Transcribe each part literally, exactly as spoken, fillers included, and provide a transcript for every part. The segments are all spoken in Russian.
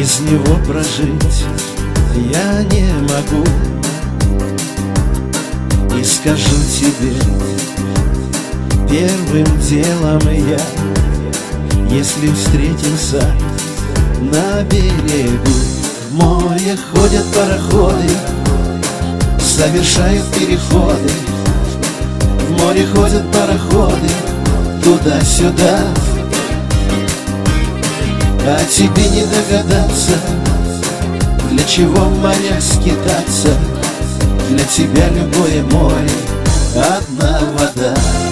без него прожить я не могу. И скажу тебе первым делом я, если встретимся на берегу. В море ходят пароходы, совершают переходы. В море ходят пароходы туда-сюда. А тебе не догадаться, для чего в морях скитаться. Для тебя любое море одна вода.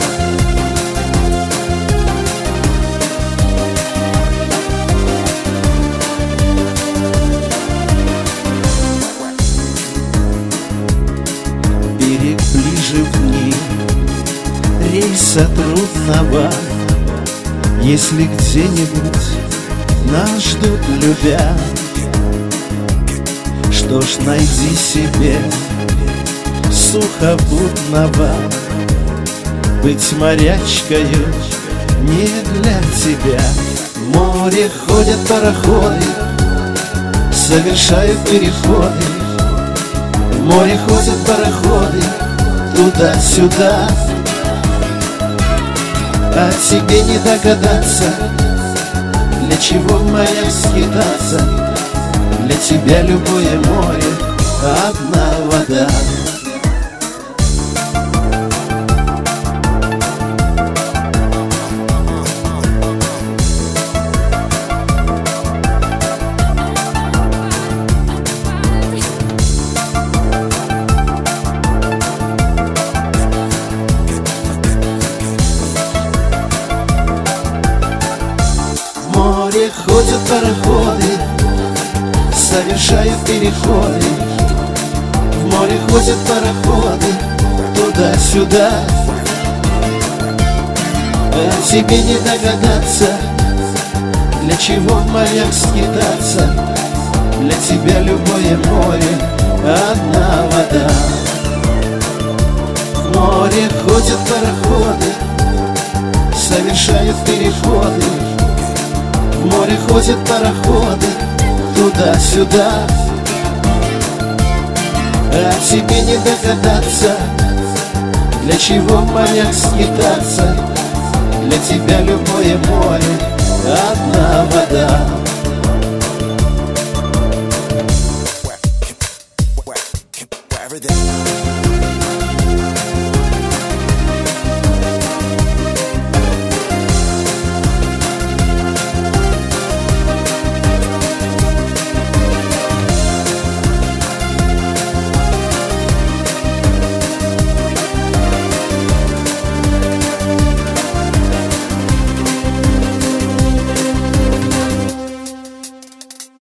Берег ближе к ним, рейса трудного. Если где-нибудь нас ждут любя, что ж, найди себе сухопутного. Быть морячкою не для тебя. В море ходят пароходы, совершают переходы. В море ходят пароходы туда-сюда. А тебе не догадаться, для чего в морях скитаться. Для тебя любое море одна вода. В море ходят пароходы, совершают переходы. В море ходят пароходы туда-сюда. А тебе не догадаться, для чего в морях скитаться. Для тебя любое море одна вода. В море ходят пароходы, совершают переходы. В море ходят пароходы туда-сюда. А тебе не догадаться, для чего в морях скитаться. Для тебя любое море одна вода.